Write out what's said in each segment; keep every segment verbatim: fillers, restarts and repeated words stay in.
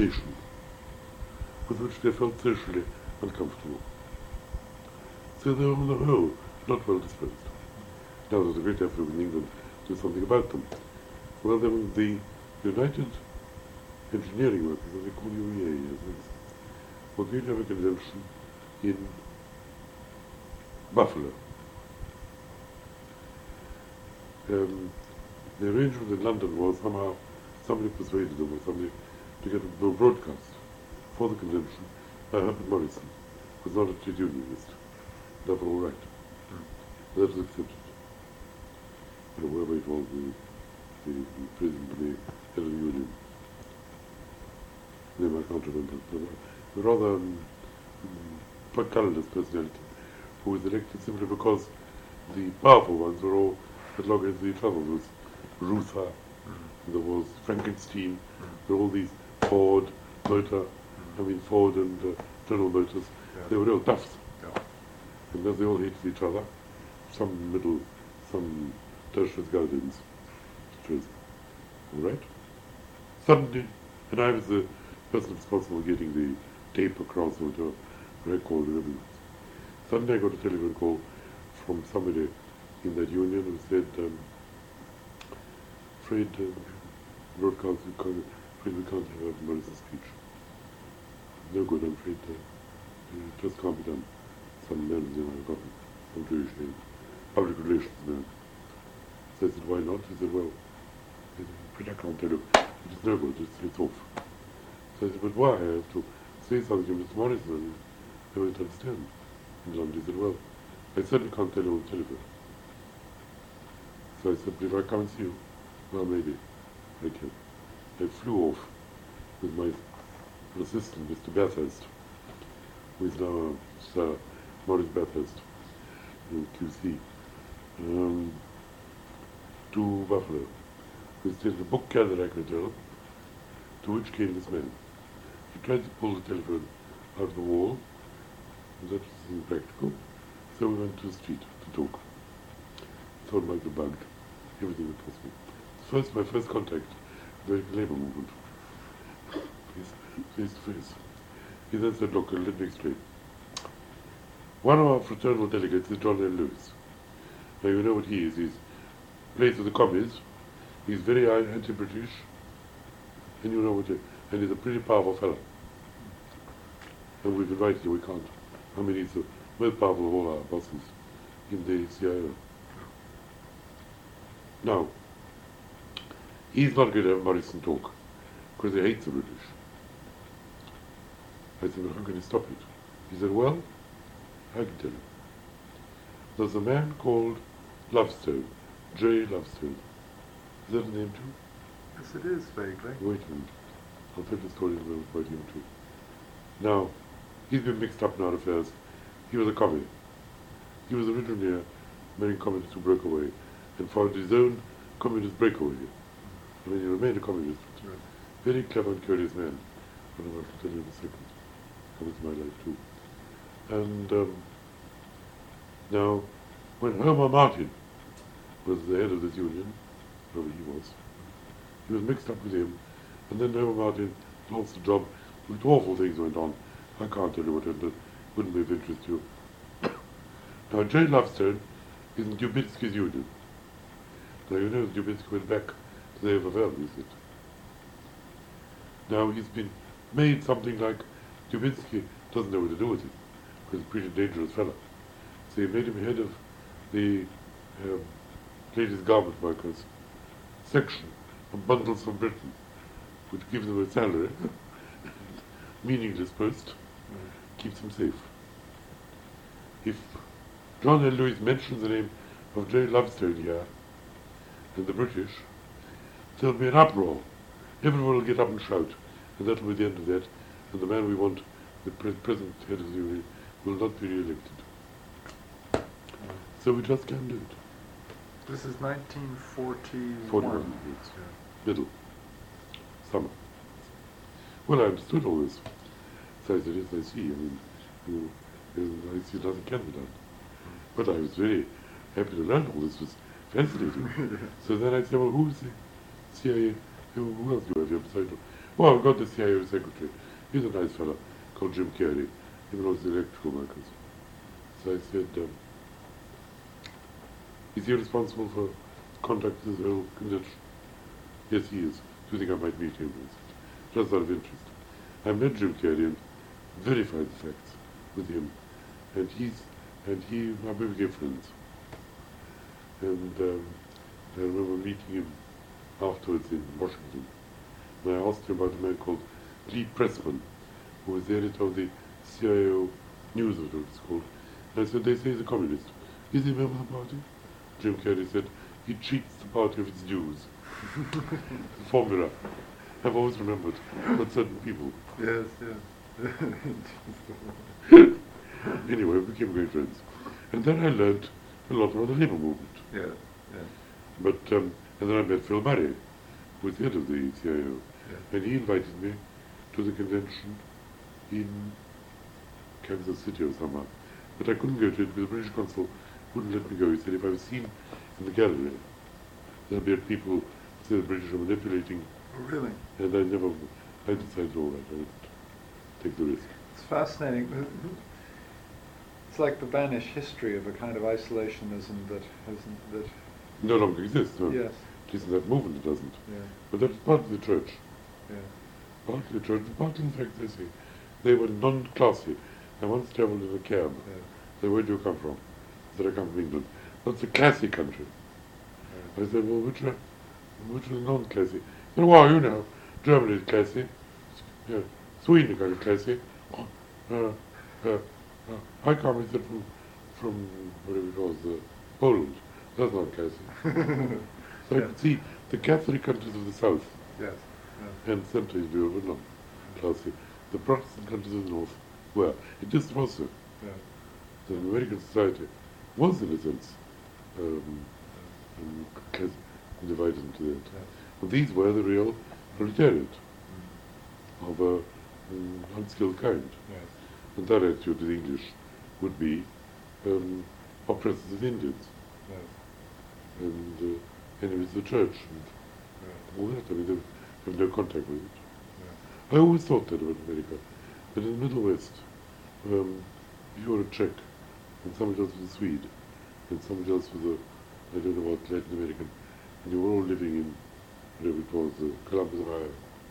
nation with which they felt socially uncomfortable. So they were on the whole not well disposed. Now there's a great effort in England to do something about them. Well, there was the United Engineering Workers, as they call U E A, were going to have a convention in Buffalo. Um, the arrangement in London was somehow somebody persuaded them or somebody to get a broadcast for the convention by Herbert Morrison, who was not a trade unionist. That was all right. Mm. That was accepted. And whoever it was, the, the, the president of the head of the union. Name I can't remember. But a rather um, um, colourless personality who was elected simply because the powerful ones were all as long as each other. There was Reuther, mm-hmm. there was Frankenstein, mm-hmm. there were all these Ford, Motor, mm-hmm. I mean Ford and uh, General Motors, yeah. They were all duffs. Yeah. And then they all hated each other, some middle, some tertiary gardens, which was all right. Suddenly, and I was the person responsible for getting the tape across or the record and everything. Suddenly I got a telephone call from somebody in that union who said, um, afraid uh, broadcast, we can't, afraid we can't have Morrison's speech. No good, I'm afraid uh, it just can't be done. Some men in my government, some Jewish name, public relations man. So I said, why not? He said, well, I can't tell you, it is no good, it's, it's off. So I said, but why? I have to say something to Mister Morrison, and they won't understand. And John said, well, I certainly can't tell you on the telephone. So I said, but if I come and see you, well, maybe I can. I flew off with my assistant, Mister Bathurst, who is now Sir Maurice Bathurst, in Q C, um, to Buffalo. We stayed at the book Cadillac Hotel, to which came this man. He tried to pull the telephone out of the wall, and that was impractical. So we went to the street to talk. Thought might be bugged. Everything was possible. First, my first contact with the labour movement. Face to face. He then said, look, let me explain. One of our fraternal delegates is John L. Lewis. Now you know what he is. He's plays with the commies. He's very anti-British. And you know what he, and he's a pretty powerful fellow. And we've invited him, we can't. I mean, he's the most powerful of all our bosses in the C I O. Now, he's not going to have Morrison talk, because he hates the British. I said, well, how can you stop it? He said, well, I can tell you. There's a man called Lovestone, J. Lovestone. Is that a name too? Yes, it is, vaguely. Wait a minute. I'll tell the story about him too. Now, he's been mixed up in our affairs. He was a commie. He was originally a American communist who broke away and found his own communist breakaway. I mean, he remained a communist. Right. Very clever and curious man. But I want to tell you in a second. Comes to my life too. And um, now, when Homer Martin was the head of this union, whoever he was, he was mixed up with him, and then Homer Martin lost the job. With awful things went on. I can't tell you what happened. Wouldn't be of interest to you. Now, J. Lovestone is in Dubitsky's union. Now, you know Dubitsky went back to the Everveld, is it? Now, he's been made something like Dubitsky doesn't know what to do with it, because he's a pretty dangerous fellow. So he made him head of the um, ladies' garment workers section of Bundles from Britain, which gives them a salary, meaningless post, mm. keeps him safe. If John L. Lewis mentions the name of J. Lovestone here, and the British, there'll be an uproar. Everyone will get up and shout, and that'll be the end of that, and the man we want, the pre- present head of the union, will not be re-elected. Mm. So we just can't do it. This is nineteen forty-one. forty-one, yes. Yeah. Middle. Summer. Well, I understood all this. So I said, yes, I see. I mean, you, you, I see nothing can be done. But I was very happy to learn all this. It was fascinating. So then I said, well, who's the C I A Who, who else do you have here beside him? Well, I've got the C I A secretary. He's a nice fellow called Jim Carey. He belongs to the electrical workers. So I said, um, is he responsible for conduct of this whole convention? Yes, he is. Do you think I might meet him? I said, just out of interest. I met Jim Carey and verified the facts with him. And he's, and he, my very good friends. And um, I remember meeting him afterwards in Washington. And I asked him about a man called Lee Pressman, who was the editor of the C I O News, or what it's called. And I said, they say he's a communist. Is he a member of the party? Jim Carey said, he cheats the party of its dues. The formula. I've always remembered with certain people. Yes, yes. Anyway, we became great friends. And then I learned a lot about the labour movement. Yeah, yeah. But, um, and then I met Phil Murray, who was the head of the C I O. Yeah. And he invited me to the convention in Kansas City or somewhere. But I couldn't go to it because the British consul wouldn't let me go. He said if I was seen in the gallery, there'd be people who say the British are manipulating. Oh, really? And I never, I decided, all right, I would take the risk. It's fascinating. It's like the vanished history of a kind of isolationism that hasn't, that... No longer exists, no. Yes. At least in that movement it doesn't. Yeah. But that's part of the church. Yeah. Part of the church, part in fact, they say, they were non-classy. I once travelled in a cab. Yeah. They said, where do you come from? I said, I come from England. That's a classy country. Yeah. I said, well, which are, which are non-classy? He said, well, you know, Germany is classy. Yeah. Sweden is kind of classy. Oh, uh, uh, uh, I come, he said, from, from whatever it was, uh, Poland. That's not classy. So Yeah. I could see the Catholic countries of the south Yes. and Central Europe were not classy. The Protestant countries of the north were. It just was so. Yeah. The American society was, in a sense, um, um, class- divided into that. Yeah. But these were the real proletariat of a um, unskilled kind. Yes. And that attitude to the English would be um, oppressors of Indians Yes. and uh, enemies of the church and Yeah. all that. I mean, they have no contact with it. Yeah. I always thought that about America, that in the Middle West, um, if you were a Czech, and somebody else was a Swede, and somebody else was a, I don't know what, Latin American, and you were all living in, whatever it was, uh, Columbus, Ohio,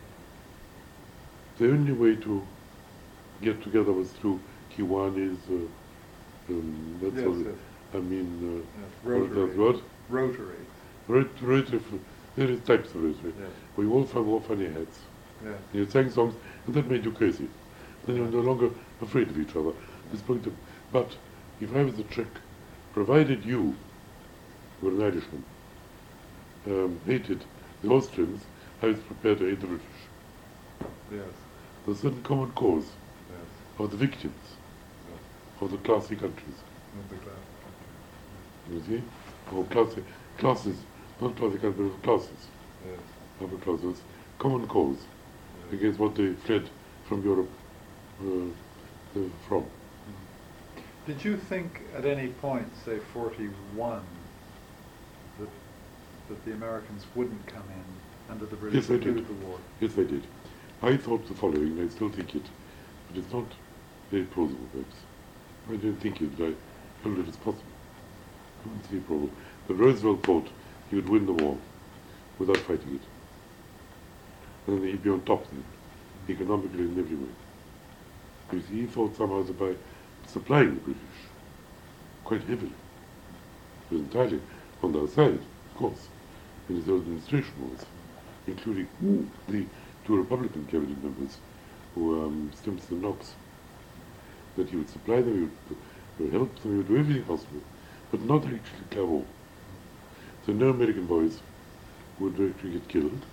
the only way to get together was through Kiwanis, uh, um, that's Yes, all. yes. I mean, Yes. uh, what, Rotary. that's what? Rotary. Rot- Rotary, f- various types of Rotary. Yeah. We all f- wore funny hats. Yeah. And you sang songs, and that made you crazy. Then you're no longer afraid of each other. This point of, but if I was a Czech, provided you, who were an Irishman, um, hated the Austrians, I was prepared to hate the British. Yes. There's a certain common cause Yes. of the victims of the classy countries. Of the class. You see? Or classy, classes, not classy countries, but classes, Yes. upper classes, common cause Yes. against what they fled from Europe uh, uh, from. Did you think at any point, say forty-one, that that the Americans wouldn't come in under the British Yes, I would did. lose the war? Yes, I did. I thought the following, and I still think it, but it's not very plausible, perhaps. I don't think it, but I hold it as possible. I don't see a problem. But Roosevelt thought he would win the war without fighting it. And then he'd be on top then, economically in every way. Because he thought somehow that by supplying the British quite heavily, it was entirely on their side, of course, in his own administration was, including the two Republican cabinet members, who um, Stimson and Knox, that he would supply them, he would, he would help them, he would do everything possible, but not actually declare war. So no American boys would actually get killed,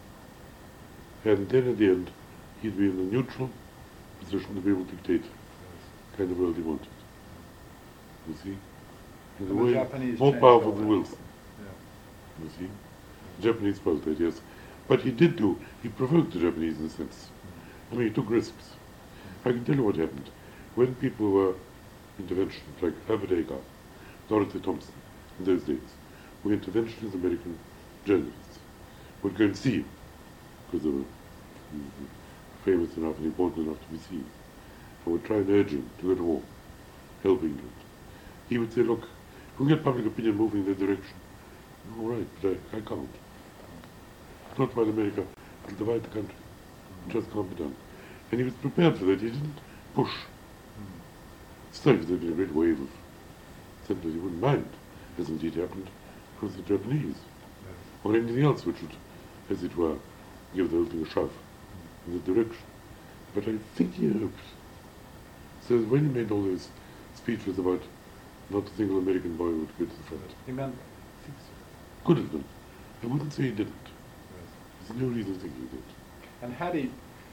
and then at the end, he'd be in a neutral position to be able to dictate the kind of world he wanted. You see? In And a the way, Japanese more changed powerful all than that. Wilson. Yeah. You see? The Japanese felt that, yes. But he did do, he provoked the Japanese in a sense. I mean, he took risks. I can tell you what happened. When people were interventionists, like Herbert Agar, Dorothy Thompson, in those days, were interventionist American journalists, would go and see him because they were mm, famous enough and important enough to be seen. I would try and urge him to go to war, help England. He would say, look, if we get public opinion moving in that direction, all right, but I, I can't. Not while America will divide the country. It just can't be done. And he was prepared for that. He didn't push. Still, there'd been a great wave of settlers he wouldn't mind, as indeed happened, because the Japanese, or anything else which would, as it were, give the whole thing a shove in that direction. But I think he hoped. So when he made all those speeches about not a single American boy would go to the front. He meant, Could have done. I wouldn't say he didn't. There's no reason to think he did. and had he,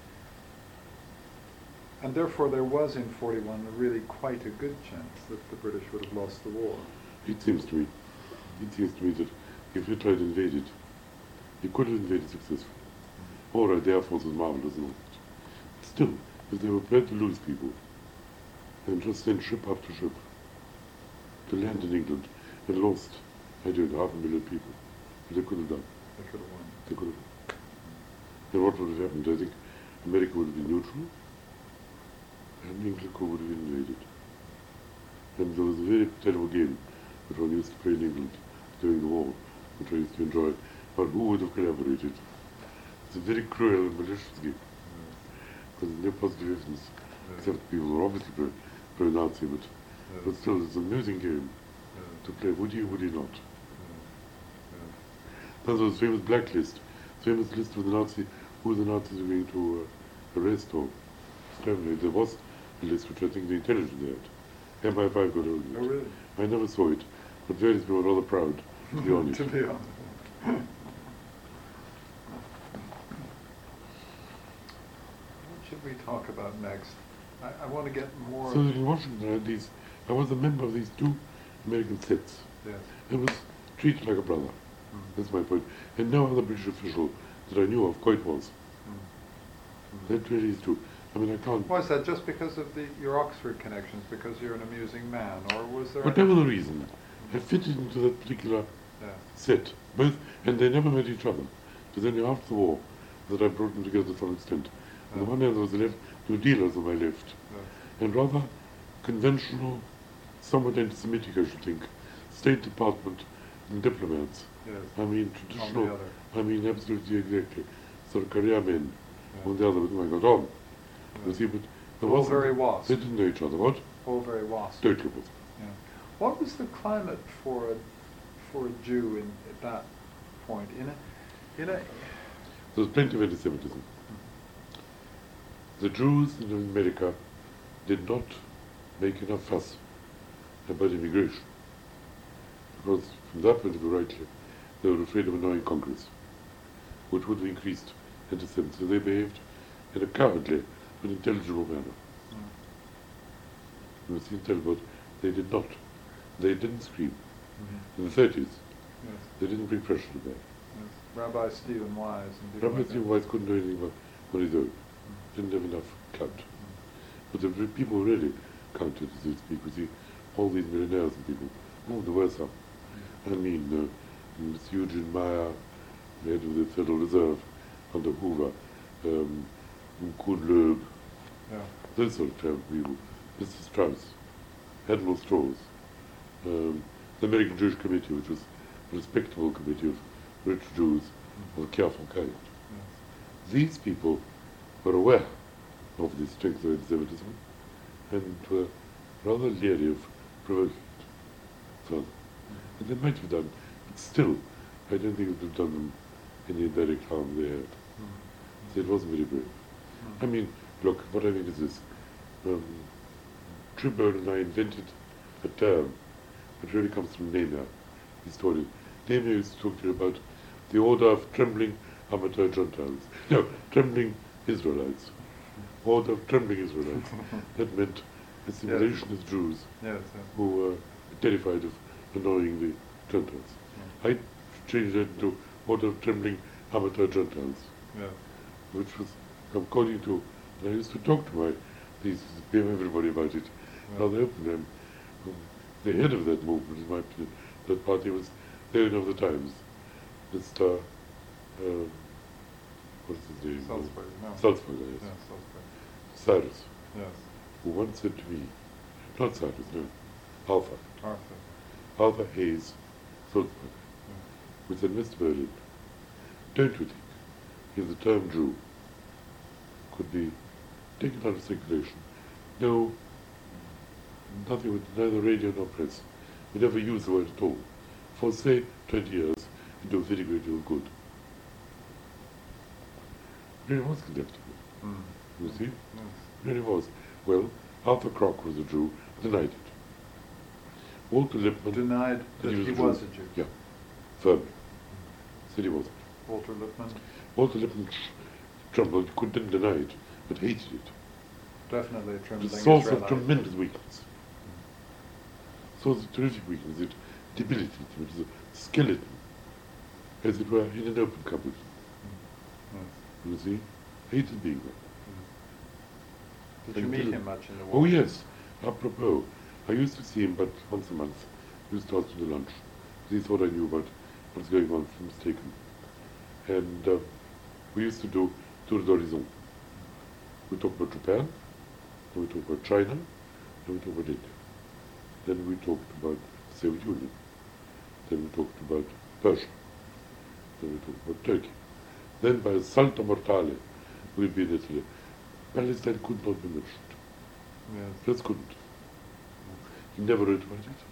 and therefore there was in forty-one really quite a good chance that the British would have lost the war. It seems to me, it seems to me that if Hitler had invaded, he could have invaded successfully. All right, the Air Force was marvelous and all that. Still, if they were prepared to lose people, and just send ship after ship to land in England and lost, I don't know, half a million people, but they could have done. They could have won. They could have. And what would have happened? I think America would have been neutral, and England would have invaded. And there was a very terrible game which one used to play in England during the war, which I used to enjoy, about who would have collaborated. It's a very cruel and malicious game, because there's no positive evidence, except people who are obviously pro, pro-Nazi, but, but still it's an amusing game to play. Would you, would you not? That's was famous blacklist, famous list of the Nazi, who the Nazis were going to uh, arrest or exterminate. There was a list which I think the intelligence had. M I five got hold of it. Oh, really? I never saw it, but various people were rather proud, to be honest. To be honest. What should we talk about next? I, I want to get more... So in Washington, I had these, I was a member of these two American sets. Yes. I was treated like a brother. Mm. That's my point. And no other British official that I knew of quite was. Mm. That really is true. I mean, I can't... Was that just because of the, your Oxford connections, because you're an amusing man, or was there... Whatever the reason, I fitted into that particular Yeah. set. Both, and they never met each other. It was only after the war that I brought them together to some extent. On the one hand, there was the left, two dealers on my left, Yeah. and rather conventional, somewhat anti-Semitic, I should think, State Department and diplomats. Yes. I mean, On the traditional, other. I mean, absolutely exactly, sort of career men Yeah. on the other, but I got on. Yeah. You see, but there All wasn't- very wasp. They didn't know each other, what? All very wasp. Totally wasn't. Yeah. What was the climate for a, for a Jew in, at that point? In a, in a, There was plenty of anti-Semitism. The Jews in America did not make enough fuss about immigration, because from that point of view, rightly, they were afraid of annoying Congress, which would have increased anti-Semitism. So they behaved in a cowardly but intelligible manner. Mm. You see, but they did not. They didn't scream. Mhm. In the thirties, Yes. they didn't bring pressure to bear. Yes. Rabbi Stephen Wise. And people Rabbi like Stephen that. Wise couldn't do anything about on his own. Didn't have enough clout. But the re- people who really counted, so to speak. We see all these millionaires and people. Oh, there were some. I mean, uh, Miss Eugene Meyer, the head of the Federal Reserve under Hoover, um, Kuhn Loeb, Yeah. those sort of type of people. Mister Strauss, Admiral Strauss, um, the American Jewish Committee, which was a respectable committee of rich Jews of a careful kind. Yes. These people were aware of the strength of anti-Semitism and were rather leery of provoking it further. And they might have done, but still, I don't think it would have done them any direct harm they had. So it wasn't very brave. I mean, look, what I mean is this. Um, Tribune and I invented a term which really comes from Nehemiah, historian. Nehemiah used to talk to you about the order of trembling amateur Gentiles. No, trembling Israelites. Order of trembling Israelites. That meant assimilationist Jews Yes. Yes. who were terrified of annoying the Gentiles. I changed that into order of trembling amateur Gentiles, Yes. which was according to, and I used to talk to my, these, everybody about it, rather openly. Um, the head of that movement, in my opinion, that party was the owner of the Times, Mister Uh, what is his name? Salzburg, no. Salzburg, yes. Yeah, Salzburg. Cyrus, Yes. who once said to me, not Cyrus, no, Arthur, Arthur. Arthur Hayes, Salzburg, Yeah. who said, Mister Berlin, don't you think if the term Jew could be taken out of circulation? No, nothing with neither radio nor press. We never use the word at all. For say twenty years, it do a very great deal of good. Really was contemptible, Mm. you see? Yes. Really was. Well, Arthur Krock was a Jew, denied it. Walter Lippmann Denied that he was a Jew. Yeah, firmly. Said he wasn't. Walter Lippmann Walter Lippmann trembled, couldn't deny it, but hated it. definitely a The trembling source of Israelite. tremendous weakness. Source of terrific weakness, it debilitated him. It was a skeleton, as it were, in an open cupboard. Yes. You see? Hated being there. Did you And meet didn't- him much in the war? Oh yes, apropos, I used to see him but once a month. He used to ask me to lunch. He thought I knew about what's going on, if I'm mistaken. And uh, we used to do Tour d'Horizon. We talked about Japan, then we talked about China, then we talked about India. Then we talked about the Soviet Union. Then we talked about Persia. Then we talked about Turkey. Then by Salto Mortale, we'd be in Italy. Palestine could not be mentioned. Yes. Just couldn't. He never wrote about it.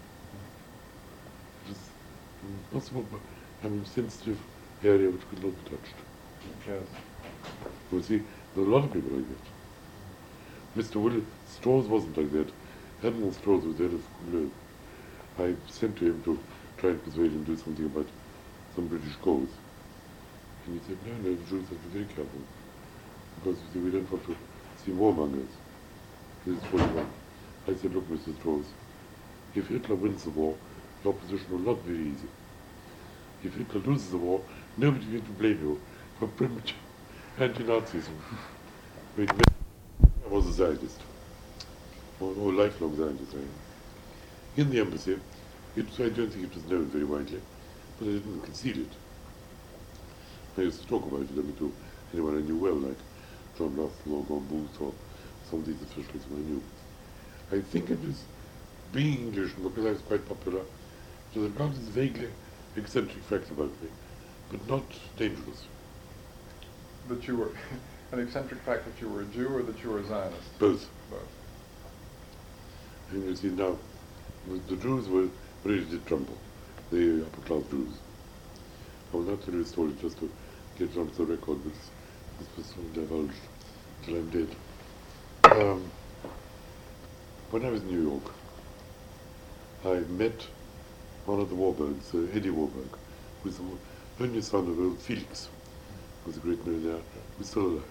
It was impossible, but I mean, sensitive area which could not be touched. Yes. You see, there are a lot of people like that. Mister Will Strauss wasn't like that. Admiral Strauss was there as Couleur. I sent to him to try and persuade him to do something about some British cause. And he said, no, no, the Jews have to be very careful. Because you see, we don't want to see warmongers. This is forty-one. I said, look, Mister Strauss, if Hitler wins the war, the opposition will not be very easy. If Hitler loses the war, nobody will blame you for primitive anti-Nazism. I mean, I was a Zionist, or, or lifelong Zionist. I In the embassy, it, I don't think it was known very widely, but I didn't conceal it. I used to talk about it, I mean, to anyone I knew well, like John Russell or Gordon Booth or some of these officials whom I knew. I think it was being English, and because I was quite popular, it was regarded as a vaguely eccentric fact about me, but not dangerous. That you were an eccentric fact that you were a Jew or that you were a Zionist? Both. Both. And you see now, the Jews were ready to tremble, the upper class Jews. I will not tell you a story just to get it onto the record, but this was sort of divulged till I'm dead. Um, when I was in New York, I met one of the Warburgs, uh, Eddie Warburg, who was the only son of old Felix, who was a great millionaire, who's still alive.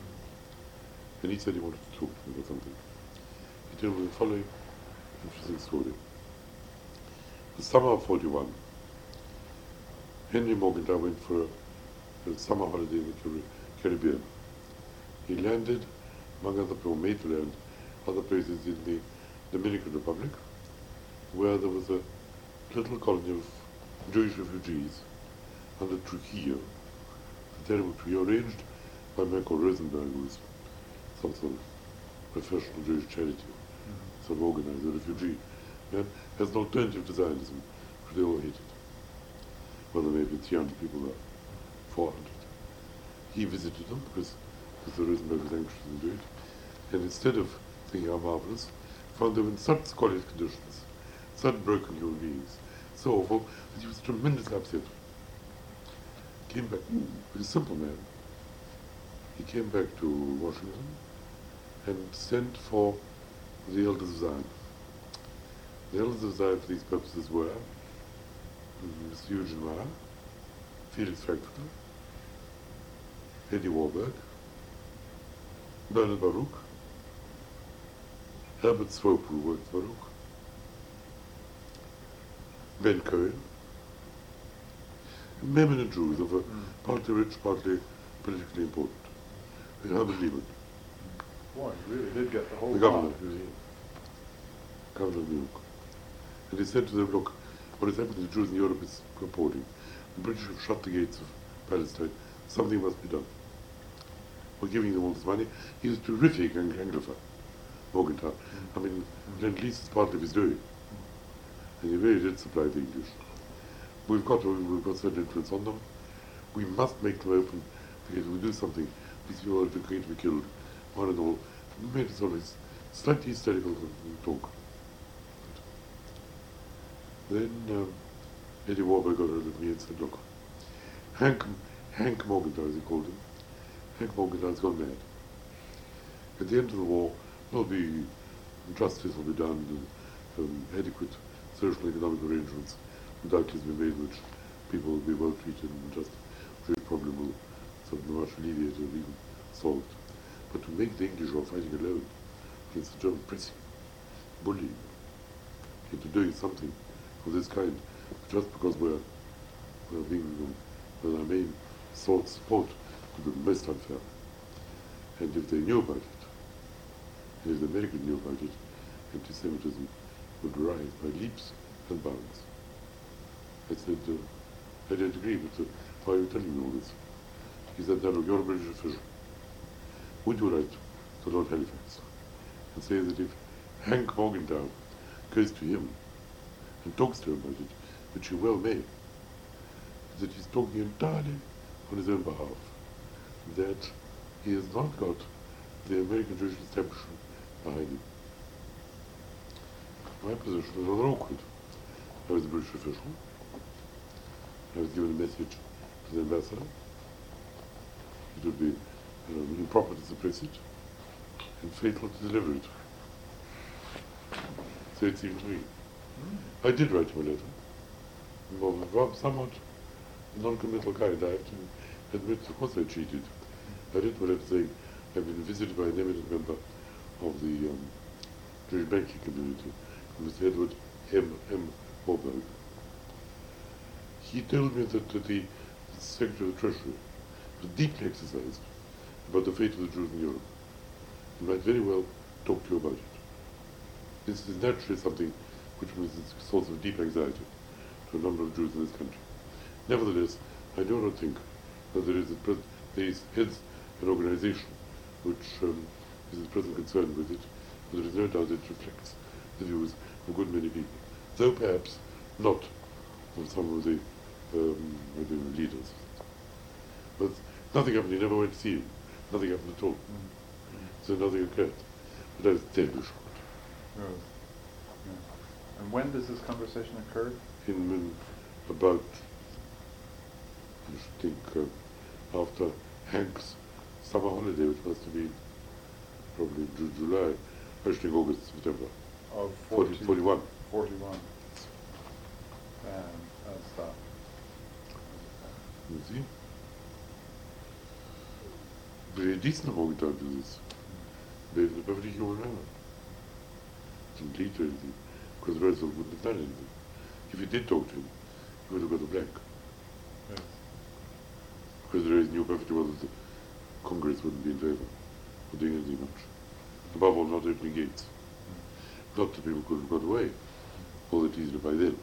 And he said he wanted to talk to me about something. He told me the following interesting story. The summer of forty-one, Henry Morgenthau went for a, a summer holiday in the Caribbean. He landed, among other places, made to land, other places in the Dominican Republic, where there was a little colony of Jewish refugees under Trujillo, the terrible Trujillo, arranged by a man called Rosenberg, who was some sort of professional Jewish charity, mm-hmm. sort of organized a refugee man, as an alternative to Zionism, which they all hated. Well, there may have been three hundred people there, four hundred. He visited them because Mister Rosenberg was anxious to do it, and instead of thinking how marvelous, found them in such squalid conditions, such broken human beings, so awful that he was tremendously upset. Came back, he was a simple man. He came back to Washington and sent for the elders of Zion. The elders of Zion for these purposes were Mister Eugene Meyer, Felix Frankfurter, Eddie Warburg, Bernard Baruch, Herbert Swope, who worked for Baruch, Ben Cohen, eminent Jews of a mm. partly rich, partly politically important, and Herbert Lehman. Boy, you really did get the whole The governor, lot. who was here, governor of New York. And he said to them, look, what is happening to the Jews in Europe is appalling. The British have shut the gates of Palestine. Something must be done. for giving them all this money. He was terrific ang- Anglophile, Morgenthau. I mean, at least it's part of his doing. And he really did supply the English. We've got, we've got certain influence on them. We must make them open, because if we do something, these people are going to be killed, one and all. We made it always slightly hysterical talk. Then um, Eddie Warburg got rid of me and said, look, Hank, Hank Morgenthau, as he called him, Hank Morgenthau's gone mad. At the end of the war, there'll be justice will be done, and um, adequate social and economic arrangements will doubtless be made, which people will be well treated, and just the problem will sort of be much alleviated or even solved. But to make the English war fighting alone against the German pressing, bullying, into doing something of this kind, just because we're, we're being, um, well, our main sort support would be most unfair. And if they knew about it, and if the Americans knew about it, anti-Semitism would rise by leaps and bounds. I said, uh, I don't agree, but uh, why are you telling me all this? He said, no, look, you're a British official. Would you write to Lord Halifax and say that if Hank Morgenthau goes to him and talks to him about it, which he well may, that he's talking entirely on his own behalf, that he has not got the American Jewish establishment behind him. My position was rather awkward. I was a British official. I was given a message to the ambassador. It would be you know, improper to suppress it and fatal to deliver it. So it seemed to me. I did write him a letter. Well, somewhat non-committal kind, I have to admit, of course I cheated. I did a letter saying I've been visited by an eminent member of the um, Jewish banking community, Mister Edward M. M. Warburg. He told me that, that the Secretary of the Treasury was deeply exercised about the fate of the Jews in Europe. He might very well talk to you about it. This is naturally something which was a source of deep anxiety to a number of Jews in this country. Nevertheless, I do not think that there is, a pres- there is heads an organization which um, is at present concerned with it, but there is no doubt it reflects the views of a good many people, though perhaps not of some of the, um, of the leaders. But nothing happened, he never went to see him. Nothing happened at all. Mm-hmm. So nothing occurred. But I was terribly shocked. Yes. Yeah. And when does this conversation occur? In um, about, I should think, uh, after Hank's summer holiday, which must have been probably Ju- July, I should think August, September. Of forty, forty-one. forty-one. And that's that. You see? Very decent Morgenthau to this. They're in a perfectly human manner. Didn't lead to anything, because the rest of them wouldn't have done anything. If he did talk to him, he would have got a blank. Yes. Because the rest knew perfectly well that the Congress wouldn't be in favor of doing anything much. Above all, not opening gates. Mm. Not that people could have got away, all that easily by then.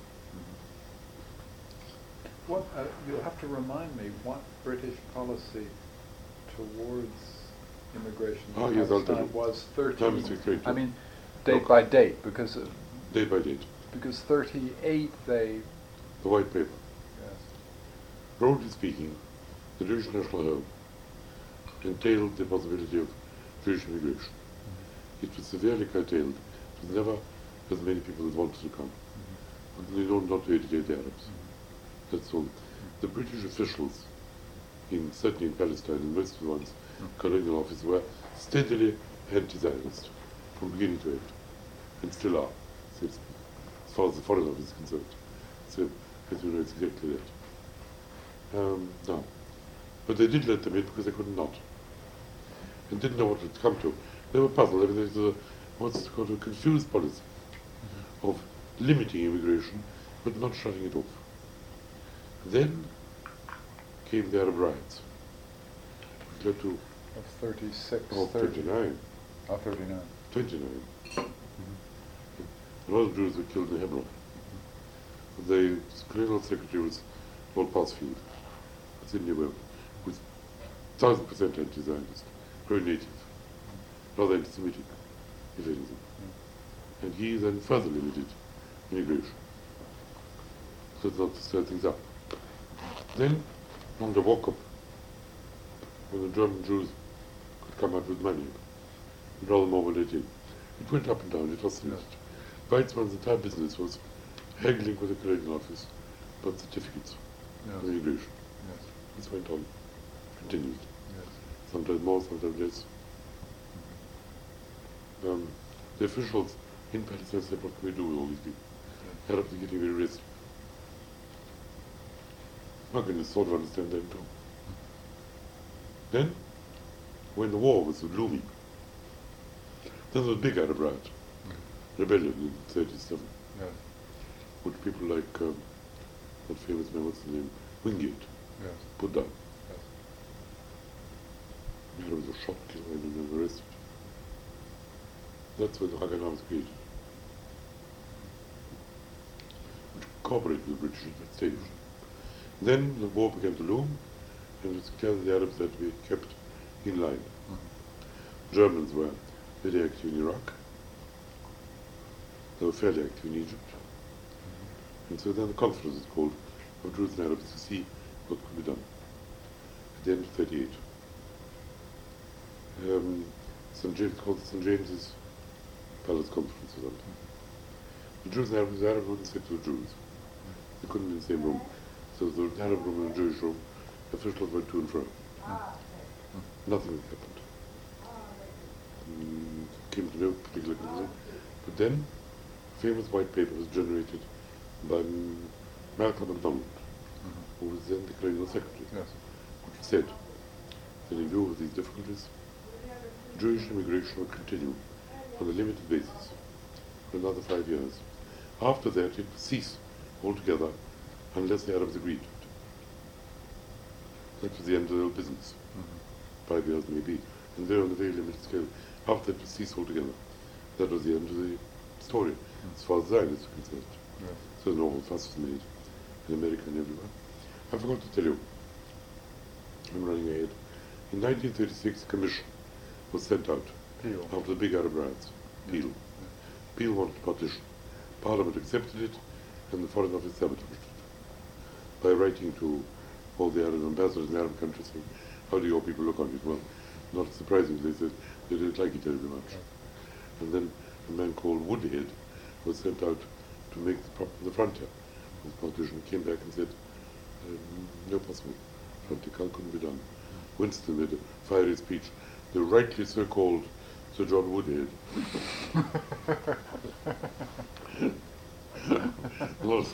What, uh, you'll have to remind me what British policy towards immigration Ah, in yes, I'll tell Palestine you. was thirteen. Time is straight. I mean, date Look. by date, because uh, Date by date. because thirty-eight they. The white paper. Yes. Broadly speaking, the Jewish national home entailed the possibility of Jewish immigration. Mm-hmm. It was severely curtailed. It was never as many people as wanted to come. Mm-hmm. And they don't not to educate the Arabs. Mm-hmm. That's all. The British officials, in certainly in Palestine, and most of the ones in colonial office, were steadily anti-Zionist from beginning to end, and still are, so to speak, as far as the foreign office is concerned. So, as you know, it's exactly that. Um, now, but they did let them in because they could not, and didn't know what it would come to. They were puzzled. I mean, there's a, what's called a confused policy mm-hmm. of limiting immigration, but not shutting it off. Then came the Arab riots, which led to Of thirty-six. oh, thirty. twenty-nine. Oh, thirty-nine. twenty-nine. Mm-hmm. A lot of Jews were killed in Hebron. Mm-hmm. The colonial secretary was Lord Parsfield, a Sydney Webb, who was one thousand percent anti-Zionist, very native, rather anti-Semitic, if anything. And he then further limited immigration. So it's not to stir things up. Then, on the walk-up, when the German Jews could come up with money, and rather more when they did, it went up and down, it oscillated. Weizmann's entire business was haggling with the Canadian office about certificates of immigration. Yes. This went on, continued. Yes. Sometimes more, sometimes less. Um, the officials in Palestine said, what can we do with all these people? Yes. Arabs are getting very restive. I can sort of understand them too. Then, when the war was looming, then there was a big Arab riot, rebellion in thirty-seven, Yes. which people like um, that famous man, what's the name, Wingate, Yes. put down. Yes. The Arabs were shot, killed, and then arrested. That's when the Haganah was created, which cooperated with the British at that stage. Then the war began to loom, and it was clear that the Arabs had to be kept in line. Mm-hmm. Germans were very active in Iraq. They were fairly active in Egypt. Mm-hmm. And so then the conference was called of Jews and Arabs to see what could be done. At the end of thirty-eight. Um, Saint James called it Saint James's Palace Conference or something. The Jews and Arabs, the Arabs wouldn't sit to the Jews. They couldn't be in the same room. So there was an Arab room and a Jewish room. Officials went to and fro. Nothing happened. Mm, came to no particular conclusion. But then, a famous white paper was generated by um, Malcolm MacDonald, Mm-hmm. who was then the colonial secretary, Yes. which said that in view of these difficulties, Jewish immigration would continue on a limited basis for another five years. After that, it would cease altogether unless the Arabs agreed to it. That was the end of their business. Mm-hmm. Five years maybe, and they're on a very limited scale. After that, it ceased altogether. That was the end of the story, Mm-hmm. as far as Zionists are concerned. Yes. So an awful fuss was made in America and everywhere. I forgot to tell you, I'm running ahead. In nineteen thirty-six, a commission was sent out Peel. after the big Arab riots. Peel. Yes. Peel wanted to partition. Parliament accepted it, and the Foreign Office sabotaged it by writing to all the Arab ambassadors in Arab countries saying, how do your people look on it? Well, not surprisingly, they said they didn't like it terribly much. And then a man called Woodhead was sent out to make the, pro- the frontier of the partition. He came back and said, um, no possible. Frontier couldn't be done. Winston made a fiery speech. The rightly so called Sir John Woodhead. Lost.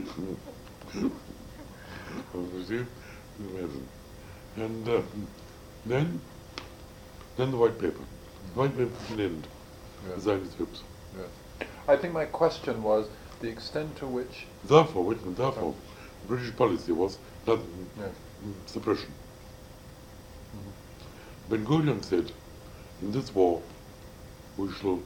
And uh, then, then the white paper. The white paper put an end to Yes. Zionist hopes. Yes. I think my question was the extent to which. Therefore, wait a minute, therefore, British policy was not Yes. suppression. Mm-hmm. Ben Gurion said, in this war, we shall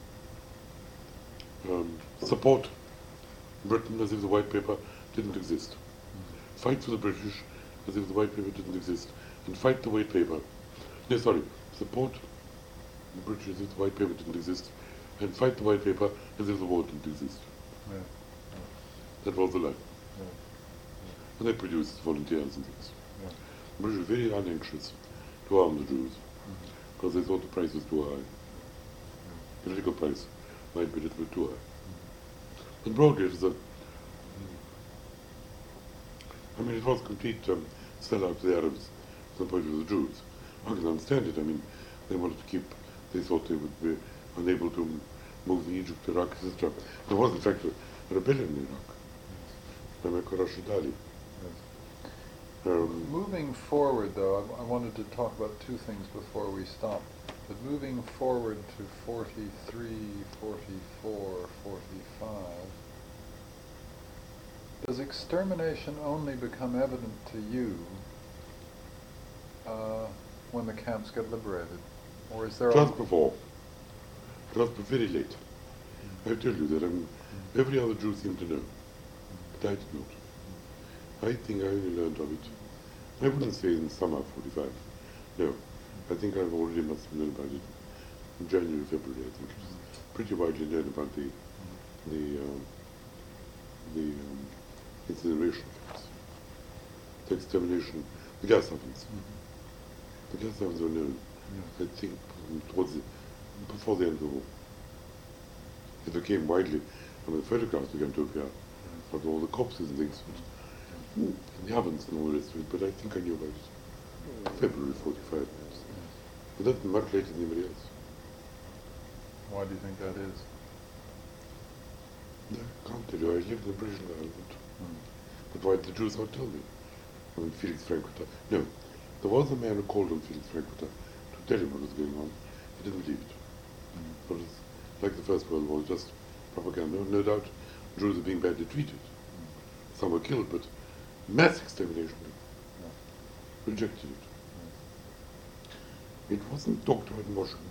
um, support Britain as if the white paper didn't exist. Mm-hmm. Fight for the British as if the white paper didn't exist. And fight the white paper. No, sorry, support the British as if the white paper didn't exist. And fight the white paper as if the war didn't exist. Yeah. That was the line. Yeah. And they produced volunteers and things. Yeah. The British were very unanxious to arm the Jews Mm-hmm. because they thought the price was too high. Political price might be a little bit too high. But broadly, it was a, I mean, it was a complete um, sellout to the Arabs from the point of view of the Jews. I can understand it. I mean, they wanted to keep, they thought they would be unable to move in Egypt, Iraq, et cetera. There was, in fact, a rebellion in Iraq by Michael Rashid Ali. Yes. Um, Moving forward, though, I, I wanted to talk about two things before we stop. But moving forward to forty-three, forty-four, forty-five, does extermination only become evident to you uh, when the camps get liberated? Or is there... just a- before, just very late. I tell you that um, every other Jew seemed to know, but I did not. I think I only learned of it, I wouldn't say in summer forty-five, no, I think I've already must have known about it in January, February. I think it was pretty widely known about the the um, the um, incineration camps, the extermination, the gas ovens. Mm-hmm. The gas ovens were known, Yes. I think, towards the, before the end of the war. It became widely, I mean, the photographs began to appear Yes. of all the corpses and things in the ovens and all the rest of it, but I think I knew about it February forty-five. Yes. But that's much later than anybody else. Why do you think that is? No, I can't tell you. I lived in the British environment. Mm. But why did the Jews not tell me? I mean, Felix Frankfurter. No, there was a man who called on Felix Frankfurter to tell him what was going on. He didn't believe it. Mm. But it's like the First World War, just propaganda. No doubt Jews are being badly treated. Mm. Some were killed, but mass extermination. Yes. Rejected it. Yes. It wasn't talked about in Washington.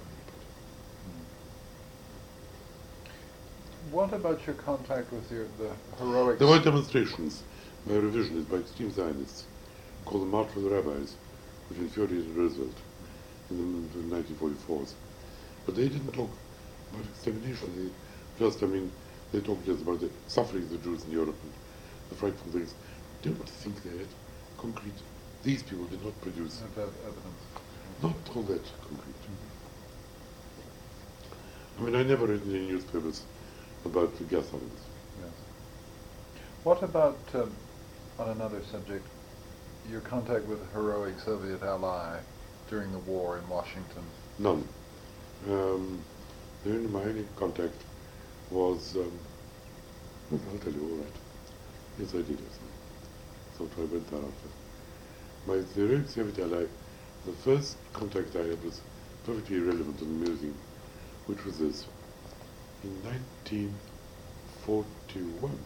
What about your contact with your, the heroics? There were demonstrations by revisionists, by extreme Zionists, called the March for the Rabbis, which infuriated Roosevelt in the, the nineteen forty-fours. But they didn't talk about extermination. They just, I mean, they talked just about the suffering of the Jews in Europe and the frightful things. They don't think they had concrete. These people did not produce, Have that evidence. not all that concrete. I mean, I never read in any newspapers about the gas ovens. Yes. What about, um, on another subject, your contact with a heroic Soviet ally during the war in Washington? None. Um, the only, my only contact was, um, well, I'll tell you, all right. Yes, I did, yes. So I went there after. My the heroic Soviet ally, the first contact I had was perfectly irrelevant and amusing, which was this. In nineteen forty-one,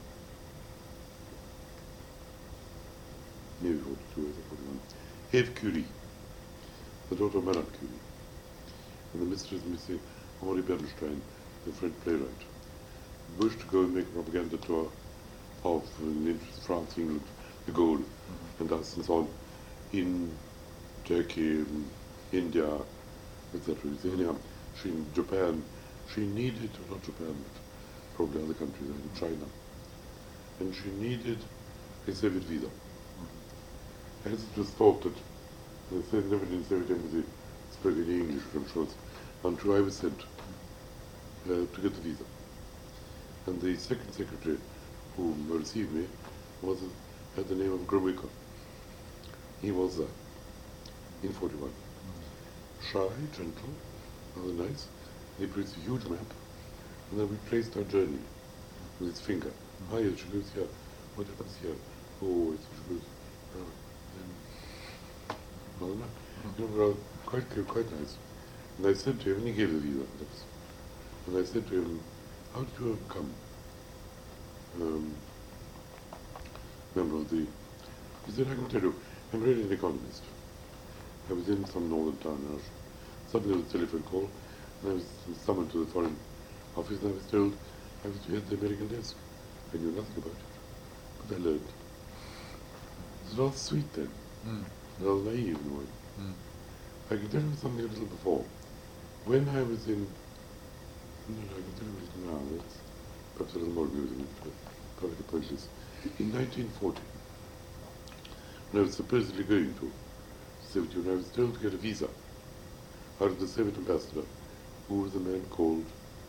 maybe forty-two or forty-one, Eve Curie, the daughter of Madame Curie, and the mistress Missus Henri Bernstein, the French playwright, wished to go and make a propaganda tour of uh, in the interest of France, England, de Gaulle, mm-hmm. and us and so on, in Turkey, in India, et cetera. Anyhow, she in Japan. She needed, or not Japan, but probably other countries, in China, and she needed a Soviet visa. Mm-hmm. As it was thought that the Soviet Soviet embassy spoke any English, I'm sure, until I was sent uh, to get the visa. And the second secretary who received me was had the name of Gromyko. He was there in forty-one. Mm-hmm. Shy, gentle, rather nice. He produced a huge map, and then we traced our journey with his finger. Mm-hmm. Ah, yes, she goes here. What happens here? Oh, it's, she goes. Uh, then, well, no, mm-hmm. you know, well, quite good, quite nice. And I said to him, and he gave the visa. And I said to him, how did you overcome? Um, member of the. He said, I can tell you, I'm really an economist. I was in some northern town now. Suddenly there was a telephone call. And I was summoned to the foreign office, and I was told I was to head the American desk. I knew nothing about it, but I learned. It was rather sweet then, mm. rather naive in a way. Mm. I can tell you something a little before. When I was in, no, no, I can tell you it now, that's perhaps a little more amusing, perfectly pointless. In nineteen forty, when I was supposedly going to the Soviet Union, I was told to get a visa out of the Soviet ambassador, who was a man called...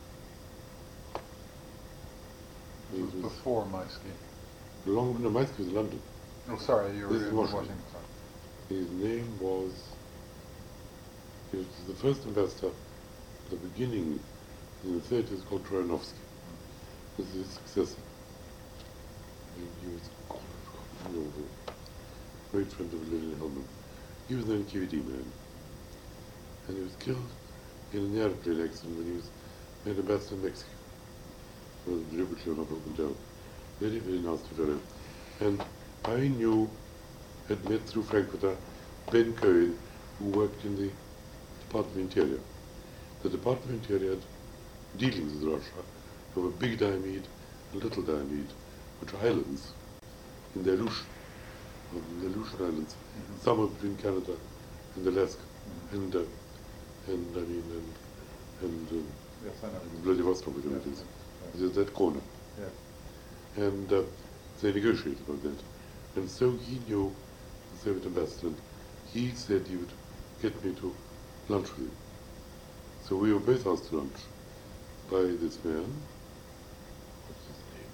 It was before Maisky. Long, no, Maisky was in London. Oh, sorry, you were This in is Washington. Washington. His name was... He was the first ambassador at the beginning, in the thirties, called Troyanovsky. Mm. This is his successor. And he was called, you know, the great friend of Lillian Hellman. He was then a Q E D man. And he was killed in an airplane accident when he was made ambassador in Mexico. Well, deliberately or not, I can tell. Very, very nasty fellow. And I knew, had met through Frankfurter, Ben Cohen, who worked in the Department of Interior. The Department of Interior had dealings with Russia over Big Diomede and Little Diomede, which are islands in the Aleutian, in the Aleutian Islands, mm-hmm. somewhere between Canada and Alaska. and uh, and I mean and and, uh, Yes, I know. and Vladivostok, whatever Yes, it is. yes. It is that corner. Yes. And uh, they negotiated about that. And so he knew the Soviet ambassador, and he said he would get me to lunch with him. So we were both asked to lunch by this man. What's his name?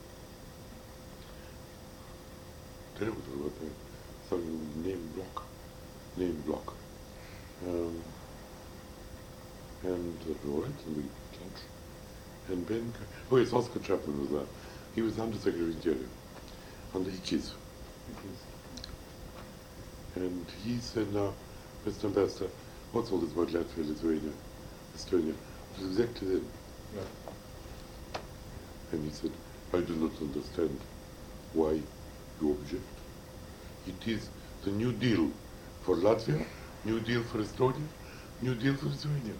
I don't know what about that. Some name block. Name block. Um, and uh, we went and we ate lunch. And Ben, oh yes, Oscar Chapman was there. He was Under Secretary of Interior, under Ickes. And he said, now, Mister Ambassador, what's all this about Latvia, Lithuania, Estonia? It was exactly then. Yeah. And he said, I do not understand why you object. It is the New Deal for Latvia, New Deal for Estonia, New Deal for Lithuania.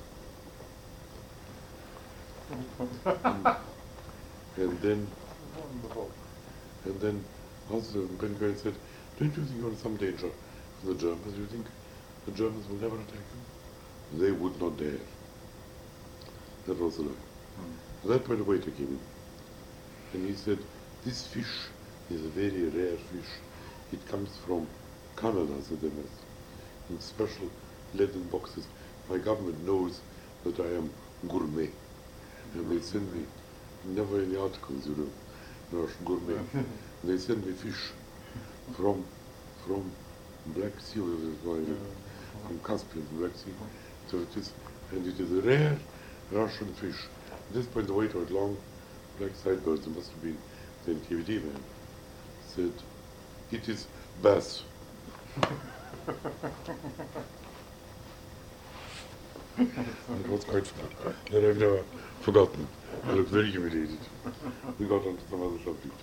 and, and then, Wonderful. and then also Ben Gurion said, don't you think you're in some danger from the Germans? Do you think the Germans will never attack you? They would not dare. That was the lie. Mm. At that point a waiter came in, and he said, this fish is a very rare fish. It comes from Canada, said M S, in special leaden boxes. My government knows that I am gourmet. And they send me, never any articles, you know, Russian gourmet. They send me fish from from Black Sea, from Caspian, Black Sea. So it is, and it is a rare Russian fish. At this point the waiter had long black sideburns, it must have been the N K V D man, said, it is bass. It was quite fun. That I've never forgotten. I looked very humiliated. We got on to some other subject.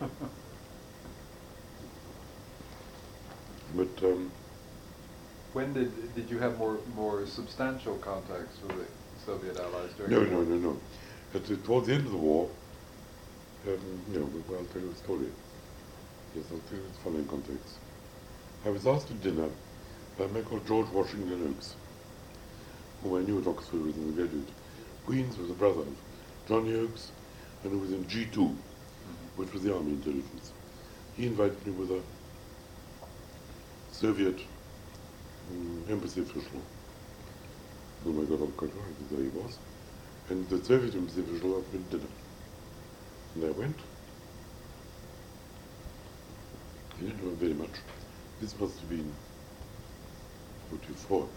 But um, When did did you have more more substantial contacts with the Soviet allies during no, the no, war? no, no. At the, towards the end of the war, um, you know, well, I'll tell you a story. Yes, I'll tell you the following context. I was asked to dinner by a man called George Washington Oakes, whom I knew at Oxford was in the graduate. Queens was a brother of Johnny Oakes, and who was in G two, Mm-hmm. which was the army intelligence. He invited me with a Soviet um, embassy official, whom I got on quite well, there he was. And the Soviet embassy official offered me dinner. And I went. I didn't know very much. This must have been forty-four.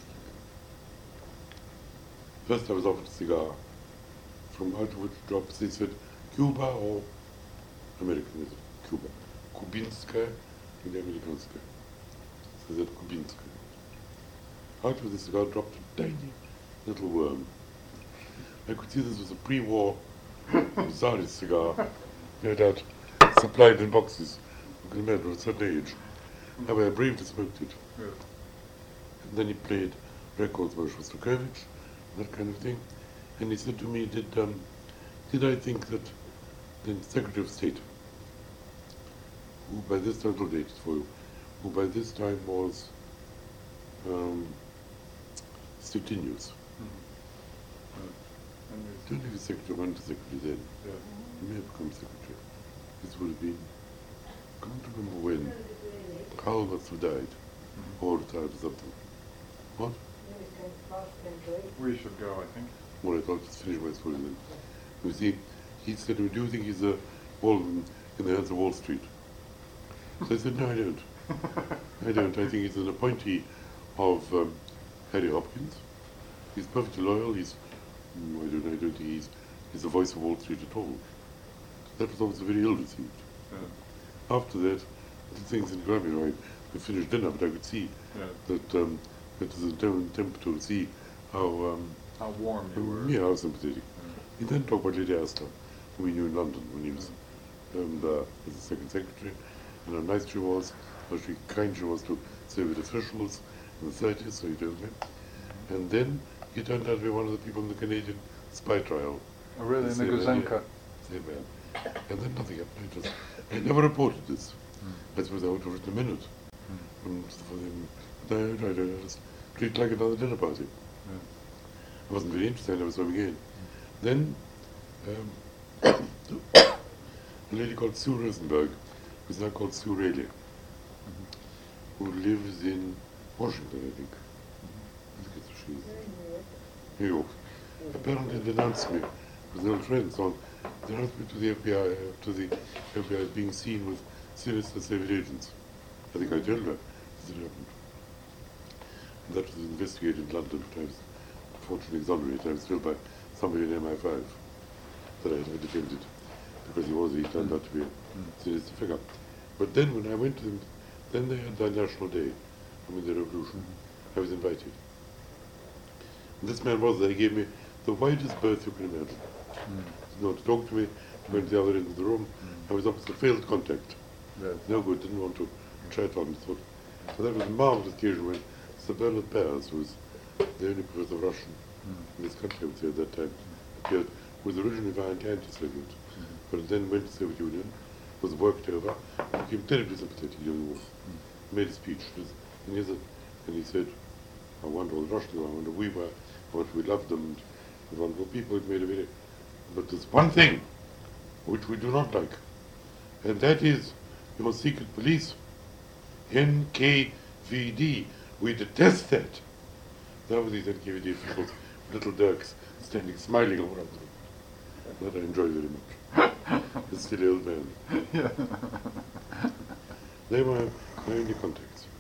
First I was offered a cigar, from out of which drops, they said, Cuba or American, is it? Cuba. Kubinskaya and Amerikanskaya. So they said Kubinskaya. Out of the cigar dropped a tiny little worm. I could see this was a pre-war Tsarist cigar, no doubt supplied in boxes. You can imagine at a certain age. However, I bravely smoked it. Yeah. And then he played records by Shostakovich, that kind of thing. And he said to me, did um, did I think that the Secretary of State, who by this time, I'll date it for you, who by this time was um, Stettinius, Mm-hmm. And don't know if he's Secretary or Undersecretary then, yeah. he may have become Secretary. This would have been, I can't remember when, Karl must have died, Mm-hmm. or retired or something. What? We should go, I think. Well, I thought just finish my story then. You see, he said, do you think he's a wall in the hands of Wall Street? So I said, no, I don't. I don't. I think he's an appointee of um, Harry Hopkins. He's perfectly loyal. He's, mm, I don't know, I don't think he's, he's the voice of Wall Street at all. That was obviously very ill received. Yeah. After that, the things in Grammy, you know, I, we finished dinner, but I could see Yeah. that um, it was an attempt to see how um, How warm you were. yeah, I was sympathetic. Yeah. He then talked about Lady Astor, whom we knew in London when he was um, uh, as the second secretary, and how nice she was, how she kind she was to Soviet officials in the thirties, so he told me. And then he turned out to be one of the people in the Canadian spy trial. Oh, really? In the Same man, Guzenka? yeah. Same man. And then nothing happened. I, just, I never reported this. Mm. I suppose I would have written a minute Mm. um, for them. But I, I, I just treated like another dinner party. Yeah. I wasn't very interested, I was coming in. Then um, a lady called Sue Rosenberg, who's now called Sue Rayleigh, who lives in Washington, I think. I think it's where she is. New York. Apparently denounced me with an old friend, so denounced me to the F B I, uh, to the F B I as being seen with sinister civil agents. I think I told her this had happened. And that was investigated in London, but I was unfortunately exonerated. I was killed by somebody in M I five that I had defended, because he was, he turned out to be a sinister figure. But then when I went to them, then they had their National Day, I mean the revolution. I was invited. And this man was there, he gave me the widest berth you can imagine. Mm. You know, to talk to me, went to the other end of the room. Mm. I was opposite, failed contact. Yes. No good, didn't want to chat on. So, so that was a marvelous occasion when Sir Bernard Pears, who was the only professor of Russian Mm. in this country, I would say at that time, appeared, was originally violently anti-Soviet, Mm. but then went to the Soviet Union, was worked over, became terribly sympathetic during the war. Mm. Made a speech, it was, and, he said, and he said, I wonder all the Russians were, I wonder we were, I wonder we loved them, and wonderful people. It made a very, but there's one thing which we do not like, and that is your secret police, N K V D. We detest that. There were these N K V D officials, little Dirks, standing smiling all around them. That I enjoy very much. The silly old man. Yeah. They were my only contacts.